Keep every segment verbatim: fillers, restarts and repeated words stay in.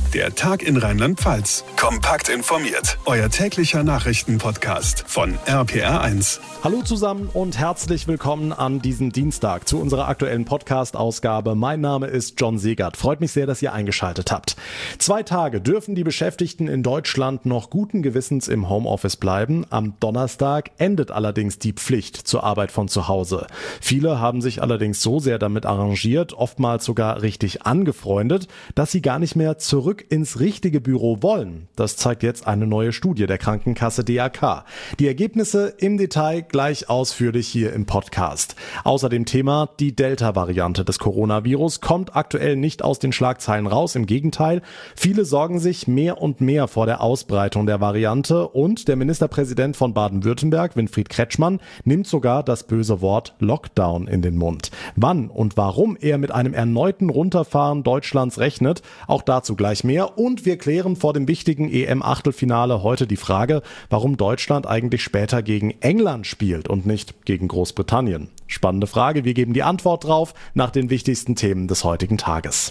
Der Tag in Rheinland-Pfalz. Kompakt informiert. Euer täglicher Nachrichtenpodcast von R P R eins. Hallo zusammen und herzlich willkommen an diesem Dienstag zu unserer aktuellen Podcast-Ausgabe. Mein Name ist John Segert. Freut mich sehr, dass ihr eingeschaltet habt. Zwei Tage dürfen die Beschäftigten in Deutschland noch guten Gewissens im Homeoffice bleiben. Am Donnerstag endet allerdings die Pflicht zur Arbeit von zu Hause. Viele haben sich allerdings so sehr damit arrangiert, oftmals sogar richtig angefreundet, dass sie gar nicht mehr zurück ins richtige Büro wollen. Das zeigt jetzt eine neue Studie der Krankenkasse D A K. Die Ergebnisse im Detail gleich ausführlich hier im Podcast. Außerdem Thema: die Delta-Variante des Coronavirus kommt aktuell nicht aus den Schlagzeilen raus. Im Gegenteil, viele sorgen sich mehr und mehr vor der Ausbreitung der Variante und der Ministerpräsident von Baden-Württemberg, Winfried Kretschmann, nimmt sogar das böse Wort Lockdown in den Mund. Wann und warum er mit einem erneuten Runterfahren Deutschlands rechnet, auch dazu gleich mehr. Und wir klären vor dem wichtigen E M-Achtelfinale heute die Frage, warum Deutschland eigentlich später gegen England spielt und nicht gegen Großbritannien. Spannende Frage, wir geben die Antwort drauf nach den wichtigsten Themen des heutigen Tages.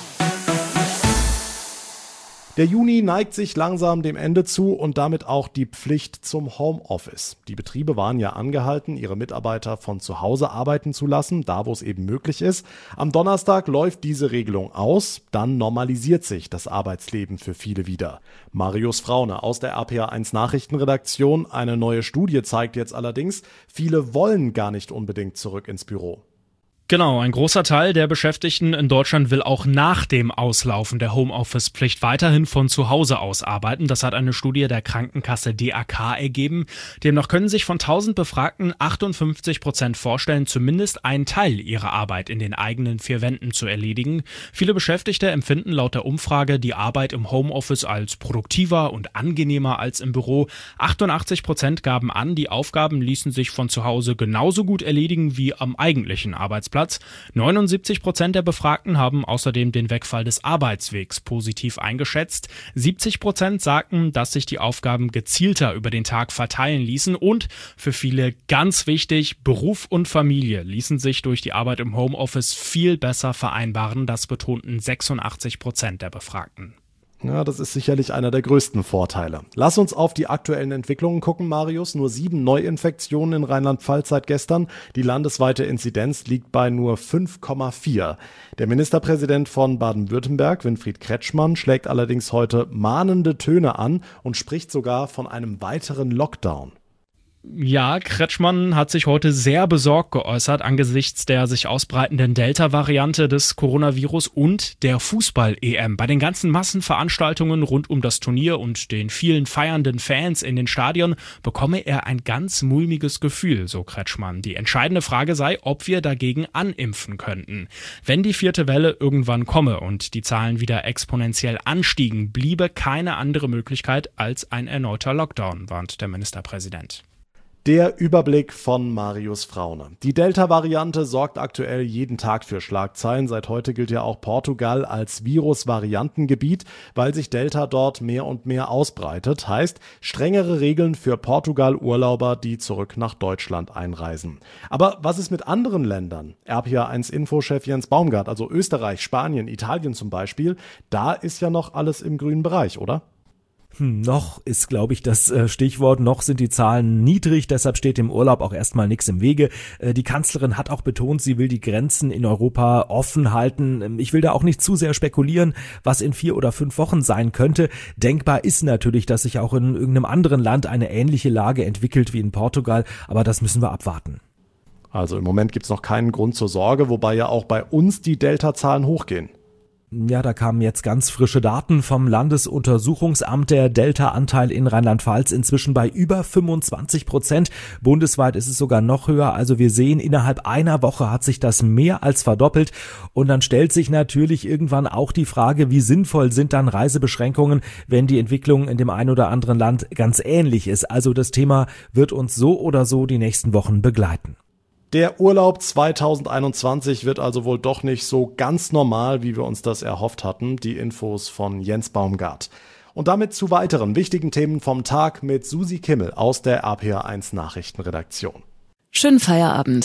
Der Juni neigt sich langsam dem Ende zu und damit auch die Pflicht zum Homeoffice. Die Betriebe waren ja angehalten, ihre Mitarbeiter von zu Hause arbeiten zu lassen, da wo es eben möglich ist. Am Donnerstag läuft diese Regelung aus, dann normalisiert sich das Arbeitsleben für viele wieder. Marius Fraune aus der R P R eins Nachrichtenredaktion. Eine neue Studie zeigt jetzt allerdings, viele wollen gar nicht unbedingt zurück ins Büro. Genau, ein großer Teil der Beschäftigten in Deutschland will auch nach dem Auslaufen der Homeoffice-Pflicht weiterhin von zu Hause aus arbeiten. Das hat eine Studie der Krankenkasse D A K ergeben. Demnach können sich von tausend Befragten achtundfünfzig Prozent vorstellen, zumindest einen Teil ihrer Arbeit in den eigenen vier Wänden zu erledigen. Viele Beschäftigte empfinden laut der Umfrage die Arbeit im Homeoffice als produktiver und angenehmer als im Büro. achtundachtzig Prozent gaben an, die Aufgaben ließen sich von zu Hause genauso gut erledigen wie am eigentlichen Arbeitsplatz. neunundsiebzig Prozent der Befragten haben außerdem den Wegfall des Arbeitswegs positiv eingeschätzt. siebzig Prozent sagten, dass sich die Aufgaben gezielter über den Tag verteilen ließen. Und für viele ganz wichtig, Beruf und Familie ließen sich durch die Arbeit im Homeoffice viel besser vereinbaren. Das betonten sechsundachtzig Prozent der Befragten. Ja, das ist sicherlich einer der größten Vorteile. Lass uns auf die aktuellen Entwicklungen gucken, Marius. Nur sieben Neuinfektionen in Rheinland-Pfalz seit gestern. Die landesweite Inzidenz liegt bei nur fünf Komma vier. Der Ministerpräsident von Baden-Württemberg, Winfried Kretschmann, schlägt allerdings heute mahnende Töne an und spricht sogar von einem weiteren Lockdown. Ja, Kretschmann hat sich heute sehr besorgt geäußert angesichts der sich ausbreitenden Delta-Variante des Coronavirus und der Fußball-E M. Bei den ganzen Massenveranstaltungen rund um das Turnier und den vielen feiernden Fans in den Stadien bekomme er ein ganz mulmiges Gefühl, so Kretschmann. Die entscheidende Frage sei, ob wir dagegen animpfen könnten. Wenn die vierte Welle irgendwann komme und die Zahlen wieder exponentiell anstiegen, bliebe keine andere Möglichkeit als ein erneuter Lockdown, warnt der Ministerpräsident. Der Überblick von Marius Fraune. Die Delta-Variante sorgt aktuell jeden Tag für Schlagzeilen. Seit heute gilt ja auch Portugal als Virus-Variantengebiet, weil sich Delta dort mehr und mehr ausbreitet. Heißt, strengere Regeln für Portugal-Urlauber, die zurück nach Deutschland einreisen. Aber was ist mit anderen Ländern? R P R eins Infochef Jens Baumgart, also Österreich, Spanien, Italien zum Beispiel. Da ist ja noch alles im grünen Bereich, oder? Hm, noch ist, glaube ich, das äh, Stichwort. Noch sind die Zahlen niedrig, deshalb steht dem Urlaub auch erstmal nichts im Wege. Äh, die Kanzlerin hat auch betont, sie will die Grenzen in Europa offen halten. Ich will da auch nicht zu sehr spekulieren, was in vier oder fünf Wochen sein könnte. Denkbar ist natürlich, dass sich auch in irgendeinem anderen Land eine ähnliche Lage entwickelt wie in Portugal, aber das müssen wir abwarten. Also im Moment gibt es noch keinen Grund zur Sorge, wobei ja auch bei uns die Delta-Zahlen hochgehen. Ja, da kamen jetzt ganz frische Daten vom Landesuntersuchungsamt. Der Delta-Anteil in Rheinland-Pfalz inzwischen bei über fünfundzwanzig Prozent. Bundesweit ist es sogar noch höher. Also wir sehen, innerhalb einer Woche hat sich das mehr als verdoppelt. Und dann stellt sich natürlich irgendwann auch die Frage, wie sinnvoll sind dann Reisebeschränkungen, wenn die Entwicklung in dem einen oder anderen Land ganz ähnlich ist. Also das Thema wird uns so oder so die nächsten Wochen begleiten. Der Urlaub zweitausendeinundzwanzig wird also wohl doch nicht so ganz normal, wie wir uns das erhofft hatten. Die Infos von Jens Baumgart. Und damit zu weiteren wichtigen Themen vom Tag mit Susi Kimmel aus der R P R eins Nachrichtenredaktion. Schönen Feierabend.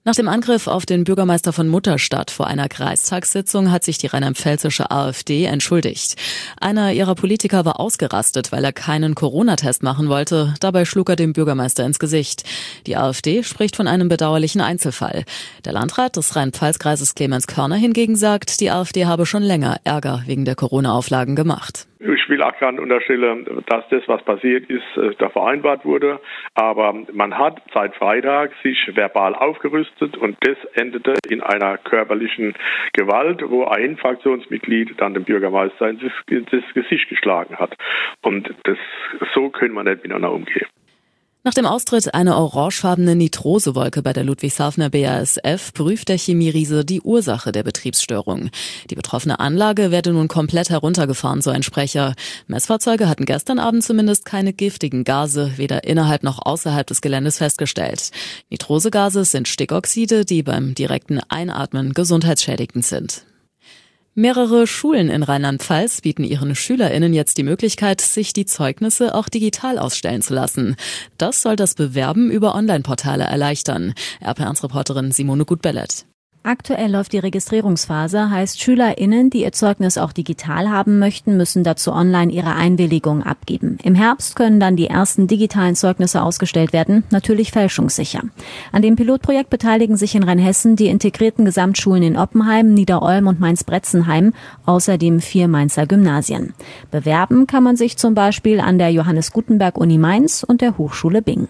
Nach dem Angriff auf den Bürgermeister von Mutterstadt vor einer Kreistagssitzung hat sich die rheinland-pfälzische AfD entschuldigt. Einer ihrer Politiker war ausgerastet, weil er keinen Corona-Test machen wollte. Dabei schlug er dem Bürgermeister ins Gesicht. Die AfD spricht von einem bedauerlichen Einzelfall. Der Landrat des Rhein-Pfalz-Kreises Clemens Körner hingegen sagt, die AfD habe schon länger Ärger wegen der Corona-Auflagen gemacht. Ich will auch gar nicht unterstellen, dass das, was passiert ist, da vereinbart wurde. Aber man hat seit Freitag sich verbal aufgerüstet und das endete in einer körperlichen Gewalt, wo ein Fraktionsmitglied dann dem Bürgermeister ins Gesicht geschlagen hat. Und das, so können wir nicht miteinander umgehen. Nach dem Austritt einer orangefarbenen Nitrosewolke bei der Ludwigshafener B A S F prüft der Chemieriese die Ursache der Betriebsstörung. Die betroffene Anlage werde nun komplett heruntergefahren, so ein Sprecher. Messfahrzeuge hatten gestern Abend zumindest keine giftigen Gase, weder innerhalb noch außerhalb des Geländes festgestellt. Nitrosegase sind Stickoxide, die beim direkten Einatmen gesundheitsschädigend sind. Mehrere Schulen in Rheinland-Pfalz bieten ihren SchülerInnen jetzt die Möglichkeit, sich die Zeugnisse auch digital ausstellen zu lassen. Das soll das Bewerben über Online-Portale erleichtern. R P eins-Reporterin Simone Gut-Bellet. Aktuell läuft die Registrierungsphase, heißt SchülerInnen, die ihr Zeugnis auch digital haben möchten, müssen dazu online ihre Einwilligung abgeben. Im Herbst können dann die ersten digitalen Zeugnisse ausgestellt werden, natürlich fälschungssicher. An dem Pilotprojekt beteiligen sich in Rheinhessen die integrierten Gesamtschulen in Oppenheim, Niederolm und Mainz-Bretzenheim, außerdem vier Mainzer Gymnasien. Bewerben kann man sich zum Beispiel an der Johannes Gutenberg Uni Mainz und der Hochschule Bingen.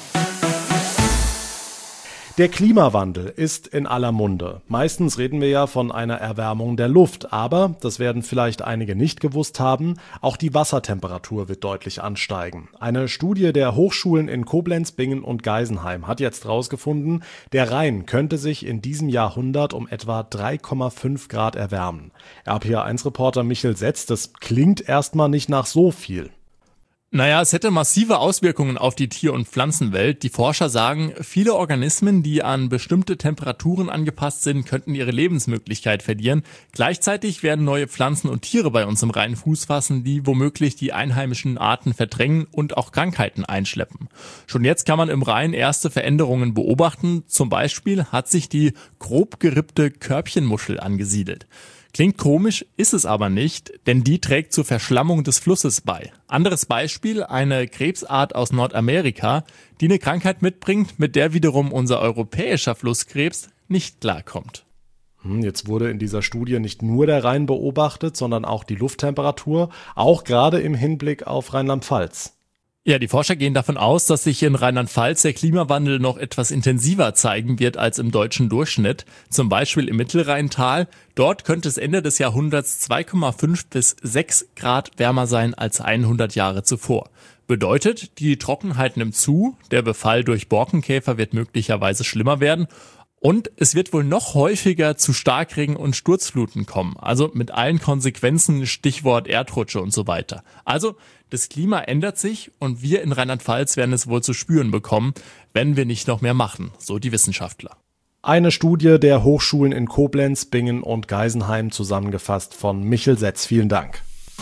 Der Klimawandel ist in aller Munde. Meistens reden wir ja von einer Erwärmung der Luft, aber, das werden vielleicht einige nicht gewusst haben, auch die Wassertemperatur wird deutlich ansteigen. Eine Studie der Hochschulen in Koblenz, Bingen und Geisenheim hat jetzt herausgefunden, der Rhein könnte sich in diesem Jahrhundert um etwa drei Komma fünf Grad erwärmen. R P A eins-Reporter Michel Setz, das klingt erstmal nicht nach so viel. Naja, es hätte massive Auswirkungen auf die Tier- und Pflanzenwelt. Die Forscher sagen, viele Organismen, die an bestimmte Temperaturen angepasst sind, könnten ihre Lebensmöglichkeit verlieren. Gleichzeitig werden neue Pflanzen und Tiere bei uns im Rhein Fuß fassen, die womöglich die einheimischen Arten verdrängen und auch Krankheiten einschleppen. Schon jetzt kann man im Rhein erste Veränderungen beobachten. Zum Beispiel hat sich die grob gerippte Körbchenmuschel angesiedelt. Klingt komisch, ist es aber nicht, denn die trägt zur Verschlammung des Flusses bei. Anderes Beispiel, eine Krebsart aus Nordamerika, die eine Krankheit mitbringt, mit der wiederum unser europäischer Flusskrebs nicht klarkommt. Jetzt wurde in dieser Studie nicht nur der Rhein beobachtet, sondern auch die Lufttemperatur, auch gerade im Hinblick auf Rheinland-Pfalz. Ja, die Forscher gehen davon aus, dass sich in Rheinland-Pfalz der Klimawandel noch etwas intensiver zeigen wird als im deutschen Durchschnitt. Zum Beispiel im Mittelrheintal. Dort könnte es Ende des Jahrhunderts zwei Komma fünf bis sechs Grad wärmer sein als hundert Jahre zuvor. Bedeutet, die Trockenheit nimmt zu, der Befall durch Borkenkäfer wird möglicherweise schlimmer werden. Und es wird wohl noch häufiger zu Starkregen und Sturzfluten kommen. Also mit allen Konsequenzen, Stichwort Erdrutsche und so weiter. Also das Klima ändert sich und wir in Rheinland-Pfalz werden es wohl zu spüren bekommen, wenn wir nicht noch mehr machen, so die Wissenschaftler. Eine Studie der Hochschulen in Koblenz, Bingen und Geisenheim zusammengefasst von Michel Setz. Vielen Dank.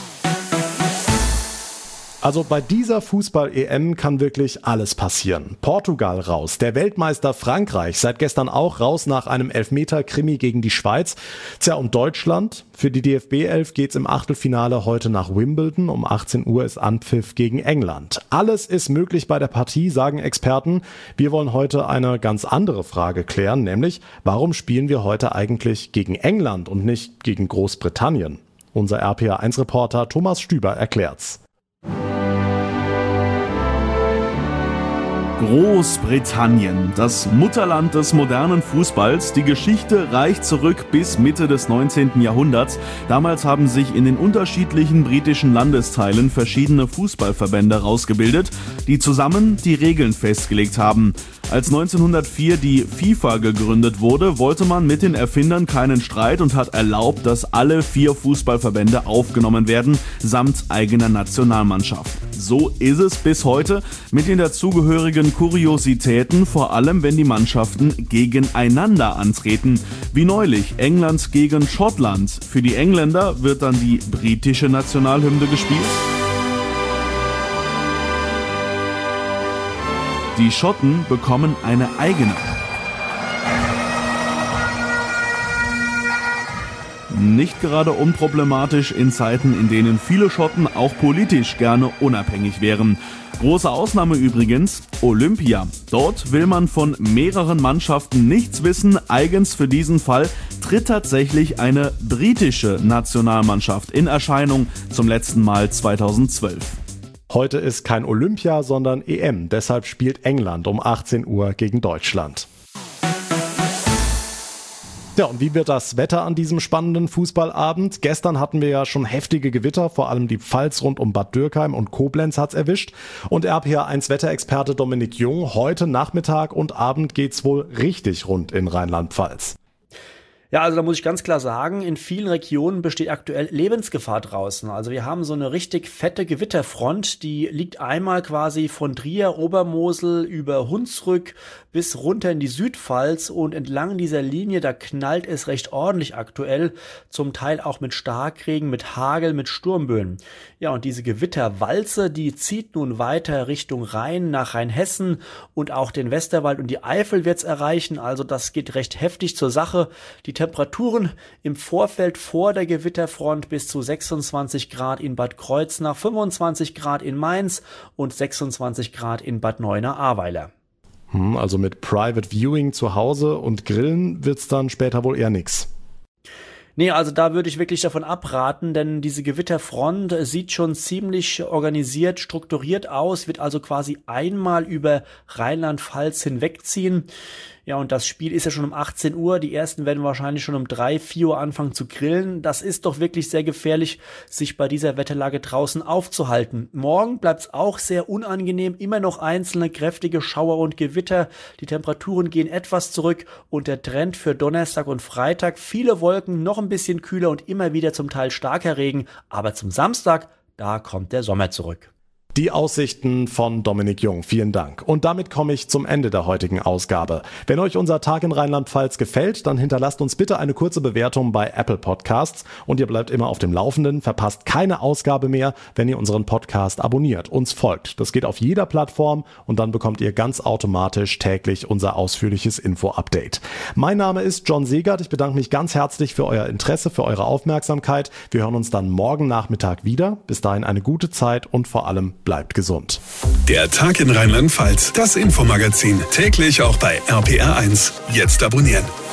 Also bei dieser Fußball-E M kann wirklich alles passieren. Portugal raus, der Weltmeister Frankreich seit gestern auch raus nach einem Elfmeter-Krimi gegen die Schweiz. Tja, und Deutschland? Für die D F B elf geht's im Achtelfinale heute nach Wimbledon. Um achtzehn Uhr ist Anpfiff gegen England. Alles ist möglich bei der Partie, sagen Experten. Wir wollen heute eine ganz andere Frage klären, nämlich warum spielen wir heute eigentlich gegen England und nicht gegen Großbritannien? Unser R P A eins-Reporter Thomas Stüber erklärt's. Großbritannien, das Mutterland des modernen Fußballs. Die Geschichte reicht zurück bis Mitte des neunzehnten Jahrhunderts. Damals haben sich in den unterschiedlichen britischen Landesteilen verschiedene Fußballverbände rausgebildet, die zusammen die Regeln festgelegt haben. Als neunzehnhundertvier die FIFA gegründet wurde, wollte man mit den Erfindern keinen Streit und hat erlaubt, dass alle vier Fußballverbände aufgenommen werden, samt eigener Nationalmannschaft. So ist es bis heute mit den dazugehörigen Kuriositäten, vor allem wenn die Mannschaften gegeneinander antreten. Wie neulich England gegen Schottland. Für die Engländer wird dann die britische Nationalhymne gespielt. Die Schotten bekommen eine eigene. nicht gerade unproblematisch in Zeiten, in denen viele Schotten auch politisch gerne unabhängig wären. Große Ausnahme übrigens, Olympia. Dort will man von mehreren Mannschaften nichts wissen. Eigens für diesen Fall tritt tatsächlich eine britische Nationalmannschaft in Erscheinung, zum letzten Mal zweitausendzwölf. Heute ist kein Olympia, sondern E M. Deshalb spielt England um achtzehn Uhr gegen Deutschland. Ja, und wie wird das Wetter an diesem spannenden Fußballabend? Gestern hatten wir ja schon heftige Gewitter, vor allem die Pfalz rund um Bad Dürkheim und Koblenz hat's erwischt. Und R P R eins Wetterexperte Dominik Jung, heute Nachmittag und Abend geht's wohl richtig rund in Rheinland-Pfalz. Ja, also da muss ich ganz klar sagen, in vielen Regionen besteht aktuell Lebensgefahr draußen. Also wir haben so eine richtig fette Gewitterfront, die liegt einmal quasi von Trier, Obermosel über Hunsrück bis runter in die Südpfalz und entlang dieser Linie, da knallt es recht ordentlich aktuell, zum Teil auch mit Starkregen, mit Hagel, mit Sturmböen. Ja, und diese Gewitterwalze, die zieht nun weiter Richtung Rhein, nach Rheinhessen und auch den Westerwald und die Eifel wird's erreichen. Also das geht recht heftig zur Sache. Die Temperaturen im Vorfeld vor der Gewitterfront bis zu sechsundzwanzig Grad in Bad Kreuznach, fünfundzwanzig Grad in Mainz und sechsundzwanzig Grad in Bad Neuenahr-Ahrweiler. Hm, also mit Private Viewing zu Hause und Grillen wird's dann später wohl eher nix. Nee, also da würde ich wirklich davon abraten, denn diese Gewitterfront sieht schon ziemlich organisiert, strukturiert aus, wird also quasi einmal über Rheinland-Pfalz hinwegziehen. Ja, und das Spiel ist ja schon um achtzehn Uhr. Die ersten werden wahrscheinlich schon um drei, vier Uhr anfangen zu grillen. Das ist doch wirklich sehr gefährlich, sich bei dieser Wetterlage draußen aufzuhalten. Morgen bleibt's auch sehr unangenehm. Immer noch einzelne kräftige Schauer und Gewitter. Die Temperaturen gehen etwas zurück und der Trend für Donnerstag und Freitag. Viele Wolken, noch ein bisschen kühler und immer wieder zum Teil starker Regen. Aber zum Samstag, da kommt der Sommer zurück. Die Aussichten von Dominik Jung. Vielen Dank. Und damit komme ich zum Ende der heutigen Ausgabe. Wenn euch unser Tag in Rheinland-Pfalz gefällt, dann hinterlasst uns bitte eine kurze Bewertung bei Apple Podcasts und ihr bleibt immer auf dem Laufenden, verpasst keine Ausgabe mehr, wenn ihr unseren Podcast abonniert, uns folgt. Das geht auf jeder Plattform und dann bekommt ihr ganz automatisch täglich unser ausführliches Info-Update. Mein Name ist John Segert. Ich bedanke mich ganz herzlich für euer Interesse, für eure Aufmerksamkeit. Wir hören uns dann morgen Nachmittag wieder. Bis dahin eine gute Zeit und vor allem bleibt gesund. Der Tag in Rheinland-Pfalz, das Infomagazin, täglich auch bei R P R eins. Jetzt abonnieren.